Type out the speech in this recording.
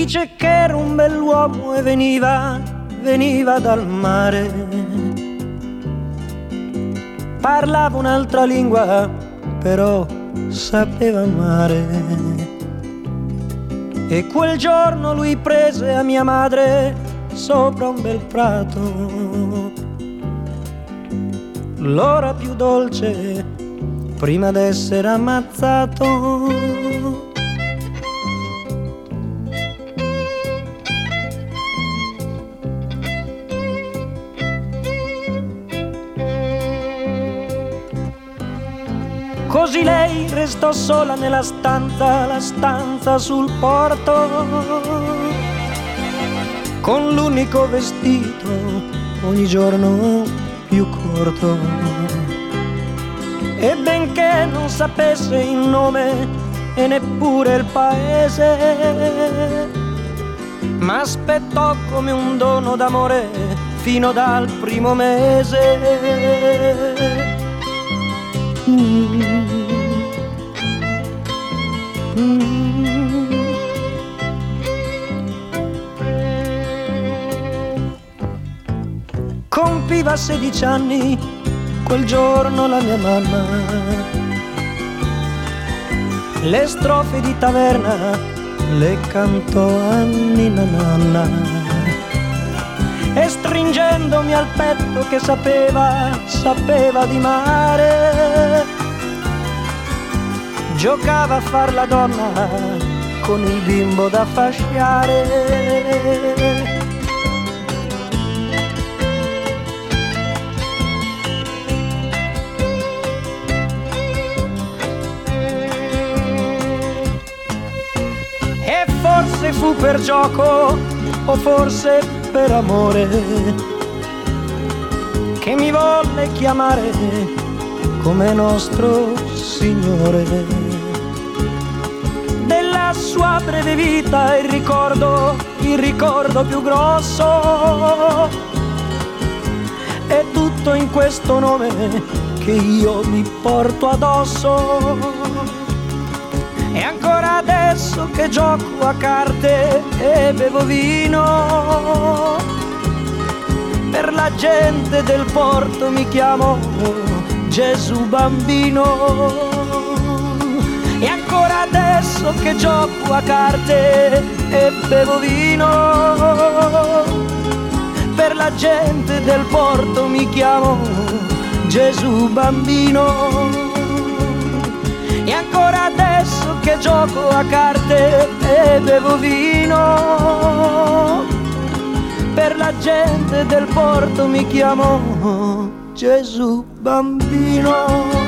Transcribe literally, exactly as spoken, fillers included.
Dice che era un bell'uomo e veniva, veniva dal mare. Parlava un'altra lingua, però sapeva amare. E quel giorno lui prese a mia madre sopra un bel prato, l'ora più dolce prima d'essere ammazzato. Così lei restò sola nella stanza, la stanza sul porto, con l'unico vestito ogni giorno più corto. E benché non sapesse il nome e neppure il paese, ma aspettò come un dono d'amore fino dal primo mese. Mm. Mm. Compiva sedici anni quel giorno la mia mamma. Le strofe di taverna le cantò a Ninna Nanna, e stringendomi al petto che sapeva, sapeva di mare, giocava a far la donna con il bimbo da fasciare. E forse fu per gioco o forse per amore che mi volle chiamare come nostro Signore. Della sua breve vita il ricordo, il ricordo più grosso è tutto in questo nome che io mi porto addosso. E ancora adesso che gioco a carte e bevo vino, per la gente del porto mi chiamo Gesù bambino. E ancora adesso che gioco a carte e bevo vino, per la gente del porto mi chiamo Gesù bambino. E ancora adesso che gioco a carte e bevo vino, per la gente del porto mi chiamo Gesù bambino.